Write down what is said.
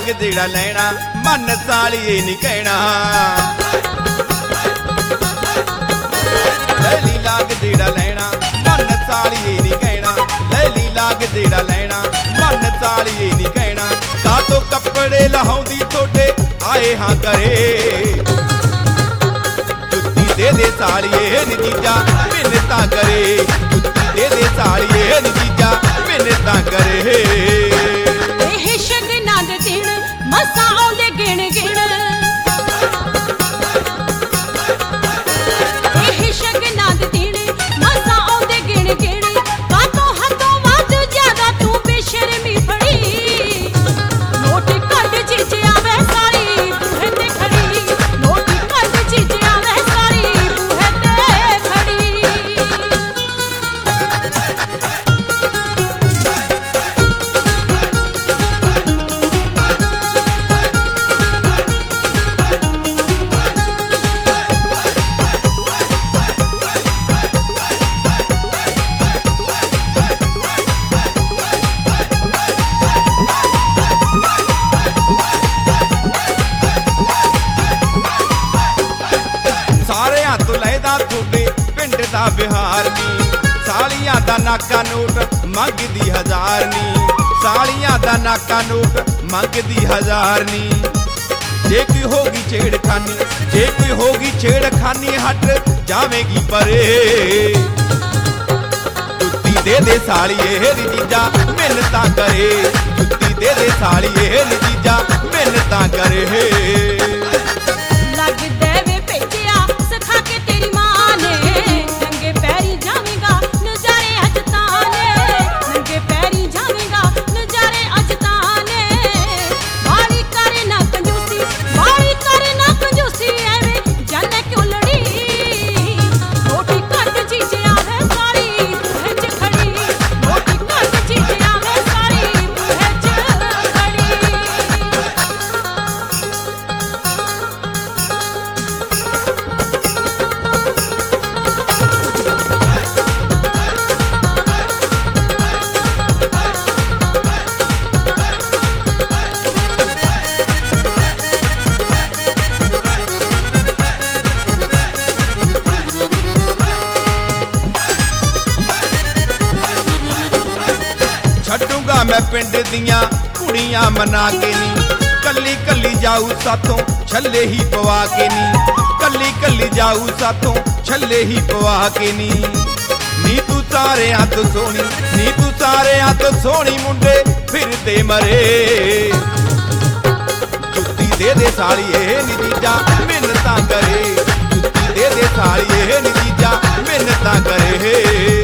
लाग जेड़ा लैना मन सालिए नहीं कहना। लैली लाग जेड़ा लैना मन सालिए नहीं कहना। लैली लाग जेड़ा लैना मन सालिए नहीं कहना। कातो कपड़े लहाउंदी थोड़े आए हाँ करे। जुत्ती दे सालिए नी जीजा मिन्नतां करे। जुत्ती दे सालिए नी जीजा मिन्नतां करे। मसा आउंदे गिण गिण शगनां दे दिन मसा आउंदे गिण गिण। कातों हदों वध ज्यादा तू बेशर्मी फड़ी। नोट कट जीजे आवे सारी बूहे ते खड़ी। नोट कट जीजे आवे सारी बूहे ते खड़ी। बिहार नी सालियां दा नाका नोट मंगदी 1000 नी। सालियां दा नाका नोट मंगदी 1000 नी। जे कोई होगी छेड़खानी जे कोई होगी छेड़खानी हट जावेगी परे। जुत्ती दे सालिए नी जीजा मिन्नतां करे। जुत्ती दे सालिए नी जीजा मिन्नतां करे। लग देवे भेजिया सिखा के तेरी मां ने। नंगे पैरी जावेगा नजारे अज ताने। नंगे पैरी जावेगा नजारे अज ताने। बाली करे ना कंजूसी बाली करे ना कंजूसी। एवें जाने क्यों लड़ी। रोटी कट जीजे आवे सारी बूहे च खड़ी। रोटी कट जीजे आवे सारी बूहे च खड़ी। छड्डूंगा मैं पिंड दियां कुड़ियां मना के नी। कल्ली कल्ली जाऊ साथों छल्ले ही पवा के नी। कल्ली कल्ली जाऊ साथों छल्ले ही पवा के नी। नी तू सारे हथ सोनी नी तू सारे हथ सोनी मुंडे फिरते मरे। जुत्ती दे सालिए नी जीजा मिन्नतां करे। जुत्ती दे सालिए नी जीजा मिन्नतां करे।